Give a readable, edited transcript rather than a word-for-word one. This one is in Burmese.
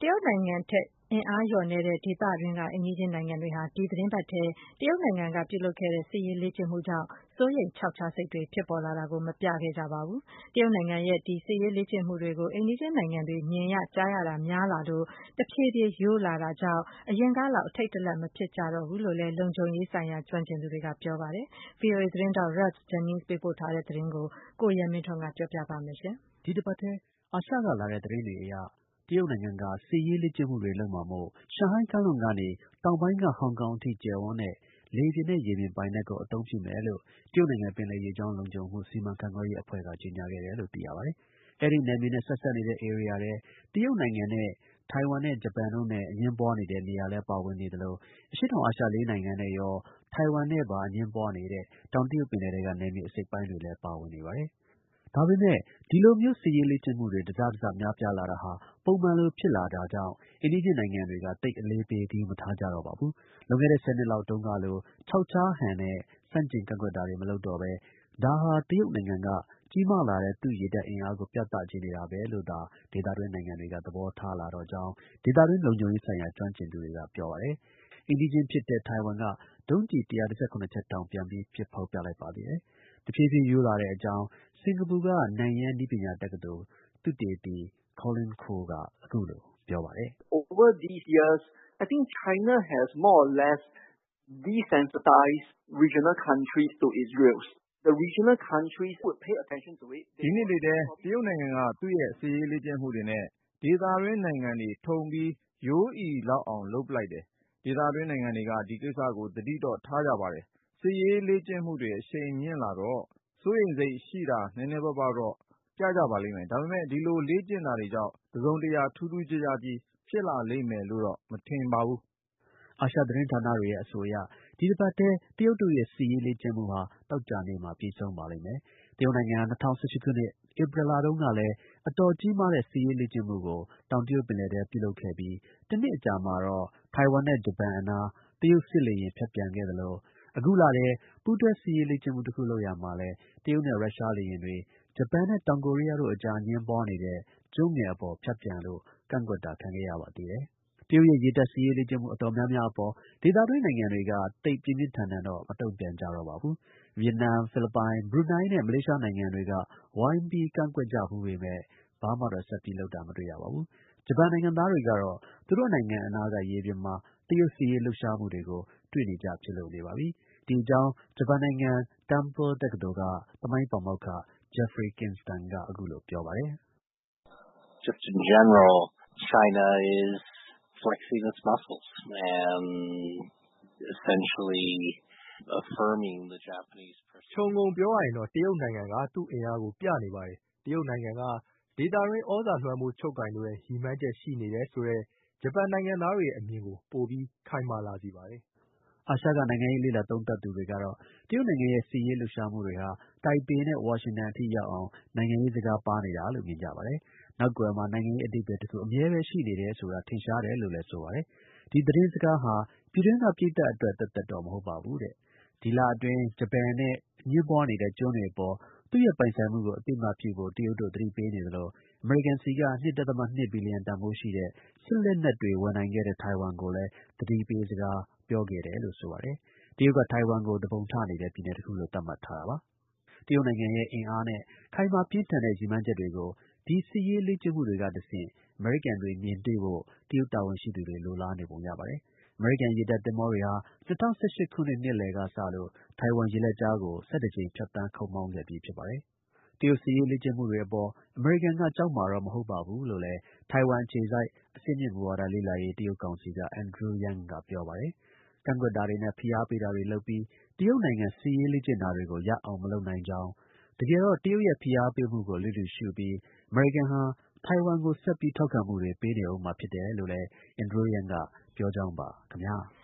ရုတ်နိုင်ငံထက်အင်အားလျော့နည်းတဲ့ဒေသတွင်းကအိမ်နီးချင်းနိုင်ငံတွေဟာဒီသီတင်းပတ်ထဲတရုတ်နိုင်ငံကပြုလုပ်ခဲ့တဲ့စစ်ရေးလေ့ကျင့်မှုကြောင့်စိုးရိမ်ခြောက်ခြားစိတ်တွေဖြစ်ပေါ်လာတာကိုမပြခဲ့ကြပါဘူး။တရုတ်နိုင်ငံရဲ့ဒီစစ်ရေးလေ့ကျင့်မှုတွေကိုအိမ်နီးချင်းနိုင်ငံတွေမြင်ရကြားရတာများလာလို့တဖြည်းဖြည်းရိုးလာတာကြောင့်အရင်ကလောက်အထိတ်တလန့်မဖြစ်ကြတော့ဘူးလို့လည်းလုံခြုံရေးဆိုင်ရာကျွမ်းကျင်သူတွေကပြောပါတယ်။ VOA သတင်းထောက် Ralph Jennings ပေးပို့ထားတဲ့သတင်းကိုကိုရဲမင်းထွန်းကပြောပြပါမယ်။ဒီတစ်ပတ်ထဲ အာရှကလာတဲ့သတင်းတွေအရ တရုတ်နိုင်ငံက စစ်ရေးလေ့ကျင့်မှုတွေလုပ်မှာမို့ ရှန်ဟိုင်းကမ်းလွန်ကနေ တောင်ပိုင်းက ဟောင်ကောင်အထိ ကျယ်ဝန်းတဲ့ လေပြင်နဲ့ ရေပြင်ပိုင်နက်ကို အသုံးပြုမယ်လို့ တရုတ်နိုင်ငံ ပင်လယ်ရေကြောင်းလုံခြုံမှု စီမံခန့်ခွဲရေးအဖွဲ့က ကြေညာခဲ့တယ်လို့ သိရပါတယ်။ အဲဒီနယ်မြေနဲ့ ဆက်စပ်နေတဲ့ ဧရိယာထဲ တရုတ်နိုင်ငံနဲ့ ထိုင်ဝမ်နဲ့ ဂျပန်တို့နဲ့ အငြင်းပွားနေတဲ့ နေရာလည်း ပါဝင်နေသလို အရှေ့တောင်အာရှ ၄ နိုင်ငံနဲ့ရော ထိုင်ဝမ်နဲ့ပါ အငြင်းပွားနေတဲ့ တောင်တရုတ်ပင်လယ်ထဲက နယ်မြေအစိတ်အပိုင်းတွေလည်း ပါဝင်နေပါတယ်။ ဒါပေမဲ့ ဒီလိုမျိုး စစ်ရေးလေ့ကျင့်မှုတွေ တစတစများပြားလာတာဟာ ပုံမှန်လိုဖြစ်လာတာကြောင့် အိမ်နီးချင်းနိုင်ငံတွေက သိပ်အလေးပေး ဂရုမထားကြတော့ပါဘူး။ လွန်ခဲ့တဲ့ ၁၀ နှစ်လောက်တုန်းကလို ခြောက်ခြားဟန်နဲ့ ဆန့်ကျင်ကန့်ကွက်တာတွေ မလုပ်တော့ဘဲ ဒါဟာ တရုတ်နိုင်ငံက ကြီးမားလာတဲ့ သူ့ရေတပ်အင်အားကို ပြသချင်နေတာပဲလို့သာ ဒေသတွင်းနိုင်ငံတွေက သဘောထားလာတော့ကြောင်း ဒေသတွင်း လုံခြုံရေးဆိုင်ရာ ကျွမ်းကျင်သူတွေက ပြောပါတယ်။ အိမ်နီးချင်းဖြစ်တဲ့ ထိုင်ဝမ်က ဒုံးကျည် ၁၁၇ ချက်တောင် ပြန်ပြီး ပစ်ဖောက်ပြလိုက်ပါသေးတယ်။ တဖြည်းဖြည်း ရိုးလာတဲ့အကြောင်း စင်္ကာပူက နန်ယန်း နည်းပညာတက္ကသိုလ် သုတေသီ Colin Khoo က အခုလို ပြောပါတယ်။ Over these years, I think China has more or less desensitized regional countries to its risks. The regional countries would pay attention to it. ဒီနှစ်တွေထဲ တရုတ်နိုင်ငံက သူ့ရဲ့ စစ်ရေးလေ့ကျင့်မှုတွေနဲ့ ဒေသတွင်းနိုင်ငံတွေ ထုံပြီး ရိုးအီလောက်အောင် လုပ်ပလိုက်တယ်။ ဒေသတွင်းနိုင်ငံတွေက ဒီကိစ္စကို သတိတော့ ထားကြပါတယ်။ စစ်ရေးလေ့ကျင့်မှုတွေ အရှိန်မြင့်လာတော့ စိုးရိမ်စိတ်ရှိတာ နည်းနည်းပါးပါးတော့ ပြကြပါလိမ့်မယ်။ ဒါပေမဲ့ ဒီလို လေ့ကျင့်တာတွေကြောင့် တစ်စုံတစ်ရာ ထူးထူးခြားခြားကြီး ဖြစ်လာလိမ့်မယ်လို့တော့ မထင်ပါဘူး။ အာရှသတင်းဌာနတွေရဲ့ အဆိုအရ ဒီတစ်ပတ်ထဲ တရုတ်တို့ရဲ့ စစ်ရေးလေ့ကျင့်မှုဟာ သောကြာနေ့မှာ ပြီးဆုံးပါလိမ့်မယ်။ တရုတ်နိုင်ငံဟာ ၂၀၁၈ ခုနှစ် ဧပြီလတုန်းကလည်း အတော်ကြီးမားတဲ့ စစ်ရေးလေ့ကျင့်မှုကို တောင်တရုတ်ပင်လယ်ထဲ ပြုလုပ်ခဲ့ပြီး တစ်နှစ်အကြာမှာတော့ ထိုင်ဝမ်နဲ့ ဂျပန်အနား တရုတ်စစ်လေယာဉ် ဖြတ်ပျံခဲ့သလို အခုလထဲ ပူးတွဲ စစ်ရေးလေ့ကျင့်မှုတစ်ခုလုပ်ရာမှာလည်း တရုတ်နဲ့ ရုရှားလေယာဉ်တွေ ဂျပန်နဲ့ တောင်ကိုရီးယားတို့အကြား အငြင်းပွားနေတဲ့ ကျွန်းငယ်အပေါ် ဖြတ်ပျံလို့ ကန့်ကွက်တာ ခံခဲ့ရပါသေးတယ်။ တရုတ်ရဲ့ ရေတပ် စစ်ရေးလေ့ကျင့်မှု အတော်များများအပေါ် ဒေသတွင်းနိုင်ငံတွေက သိပ်ပြင်းပြင်းထန်ထန်တော့ မတုံ့ပြန်ကြတော့ပါဘူး။ ဗီယက်နမ်၊ ဖိလစ်ပိုင်၊ ဘရူနိုင်းနဲ့ မလေးရှားနိုင်ငံတွေက ဝိုင်းပြီး ကန့်ကွက်ကြဖူးပေမဲ့ ဘာမှတော့ ဆက်ပြီးလုပ်တာ မတွေ့ရပါဘူး။ ဂျပန်နိုင်ငံသားတွေကတော့ သူတို့နိုင်ငံအနားက ရေပြင်မှာ တရုတ်စစ်ရေးလှုပ်ရှားမှုတွေကို တွေ့နေကျဖြစ်လို့နေပါပြီ။ ဒီအကြောင်း ဂျပန်နိုင်ငံ Temple တက္ကသိုလ်က သမိုင်းပါမောက္ခ Jeffrey Kingston က အခုလို ပြောပါတယ်။ Just in general, China is flexing its muscles and essentially affirming the Japanese perspective. ခြုံငုံပြောရရင်တော့ တရုတ်နိုင်ငံက သူ့အင်အားကို ပြနေပါတယ်။ တရုတ်နိုင်ငံက ဒေသတွင်း သြဇာလွှမ်းမိုးချုပ်ကိုင်လိုတဲ့ ရည်မှန်းချက်ရှိနေတယ်ဆိုတဲ့ ဂျပန်နိုင်ငံသားတွေရဲ့ အမြင်ကို ပိုပြီး ခိုင်မာလာစေပါတယ်။ အာရှက နိုင်ငံရေးလေ့လာသုံးသပ်သူတွေကတော့ တရုတ်နိုင်ငံရဲ့ စစ်ရေးလှုပ်ရှားမှုတွေဟာ တိုင်ပေနဲ့ ဝါရှင်တန်အထိရောက်အောင် နိုင်ငံရေးစကားပါးနေတာလို့ မြင်ကြပါတယ်။ နောက်ကွယ်မှာ နိုင်ငံရေး အဓိပ္ပာယ်တစ်ခု အမြဲပဲ ရှိနေတယ်ဆိုတာ ထင်ရှားတယ်လို့လည်း ဆိုပါတယ်။ ဒီသတင်းစကားဟာ ပြည်တွင်းက ပရိသတ်အတွက် သက်သက်တော့ မဟုတ်ပါဘူးတဲ့။ ဒီလအတွင်း ဂျပန်နဲ့ အငြင်းပွားနေတဲ့ ကျွန်းတွေအပေါ် သူ့ရဲ့ ပိုင်ဆိုင်မှုကို အသိအမှတ်ပြုဖို့ တရုတ်တို့ သတိပေးနေသလို အမေရိကန်ဆီက ၂.2 ဘီလီယံ တန်ဖိုးရှိတဲ့ စစ်လက်နက်တွေ ဝယ်နိုင်ခဲ့တဲ့ ထိုင်ဝမ်ကိုလည်း သတိပေးစကား ပြောခဲ့တယ်လို့ ဆိုပါတယ်။ တရုတ်က ထိုင်ဝမ်ကို သူပုန်ထနေတဲ့ ပြည်နယ်တစ်ခုလို့ သတ်မှတ်ထားတာပါ။ တရုတ်နိုင်ငံရဲ့ အင်အားနဲ့ ခိုင်မာပြင်းထန်တဲ့ ရည်မှန်းချက်တွေကို ဒီ စစ်ရေးလေ့ကျင့်မှုတွေကတဆင့် အမေရိကန်တွေ မြင်တွေ့ဖို့ တရုတ်တာဝန်ရှိသူတွေ လိုလားနေပုံရပါတယ်။ အမေရိကန် ရေတပ်သင်္ဘောတွေဟာ ၂၀၁၈ ခုနှစ် နှစ်လယ်ကစလို့ ထိုင်ဝမ်ရေလက်ကြားကို ၁၁ ကြိမ် ဖြတ်သန်း ခုတ်မောင်းခဲ့ပြီး ဖြစ်ပါတယ်။ တရုတ် စစ်ရေးလေ့ကျင့်မှုတွေအပေါ် အမေရိကန်က ကြောက်မှာတော့ မဟုတ်ပါဘူးလို့လည်း ထိုင်ဝမ်အခြေစိုက် အဆင့်မြင့် မူဝါဒလေ့လာရေး တရုတ်ကောင်စီက Andrew Yang က ပြောပါတယ်။ ကန့်ကွက်တာတွေနဲ့ ဖိအားပေးတာတွေလုပ်ပြီး တရုတ်နိုင်ငံ စစ်ရေးလေ့ကျင့်တာတွေကို ရပ်အောင် မလုပ်နိုင်ကြောင်း၊ တကယ်တော့ တရုတ်ရဲ့ ဖိအားပေးမှုကို လျစ်လျူရှုပြီး အမေရိကန်ဟာ ထိုင်ဝမ်ကို ဆက်ပြီး ထောက်ခံမှုတွေ ပေးနေဦးမှာဖြစ်တယ်လို့လည်း Andrew Yang က ပြောကြောင်းပါ ခင်ဗျား။